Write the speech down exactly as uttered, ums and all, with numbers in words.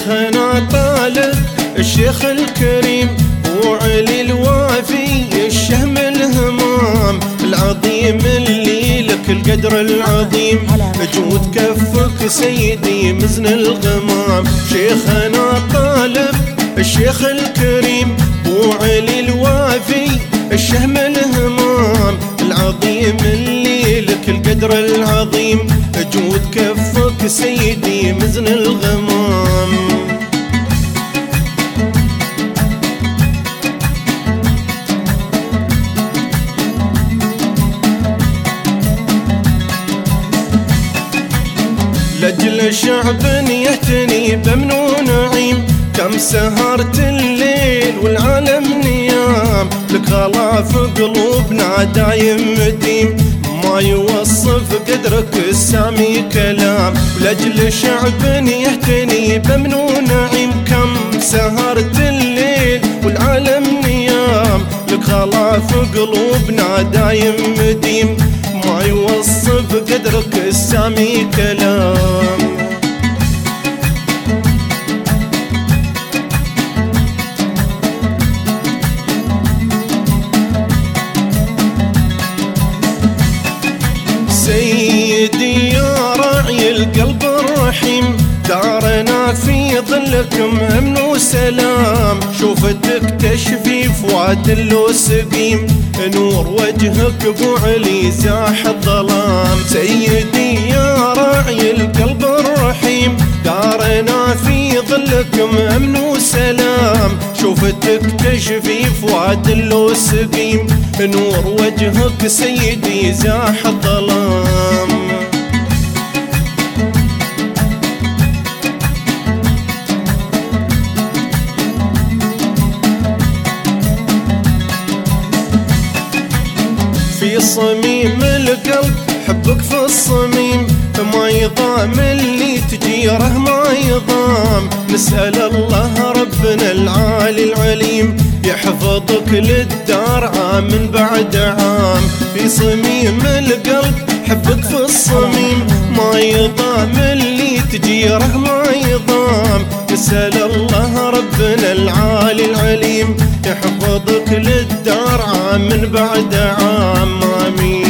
شيخنا طالب الشيخ الكريم وعلي الوافي الشهم الهمام العظيم اللي لك القدر العظيم جود كفك سيدي مزن الغمام. شيخنا طالب الشيخ الكريم وعلي الوافي الشهم الهمام العظيم اللي لك القدر العظيم جود كفك سيدي مزن الغمام. لأجل شعب يهتني بأمن ونعيم كم سهرت الليل والعالم نيام لك غلا في قلوبنا دايم مديم ما يوصف قدرك السامي كلام. لأجل شعب يهتني بأمن ونعيم كم سهرت الليل والعالم نيام لك غلا في قلوبنا دايم مديم ما يوصف قدرك السامي كلام. سيدي يا راعي القلب الرحيم دارنا في ظلكم امن وسلام شوفتك تشفي فؤاد اللوسقيم نور وجهك ابو علي زاح الظلام. سيدي يا راعي القلب الرحيم دارنا في ظلكم امن وسلام شوفتك تشفي فؤاد اللوسقيم نور وجهك سيدي زاح الظلام. في صميم القلب حبك في الصميم ما يضام اللي تجيره ما يضام. نسأل الله ربنا العالي العليم يحفظك للدار عام من بعد عام. في صميم القلب حبك في الصميم ما يضام اللي تجيره ما يضام. نسأل الله ربنا العالي العليم يحفظك للدار عام من بعد عام. آمين.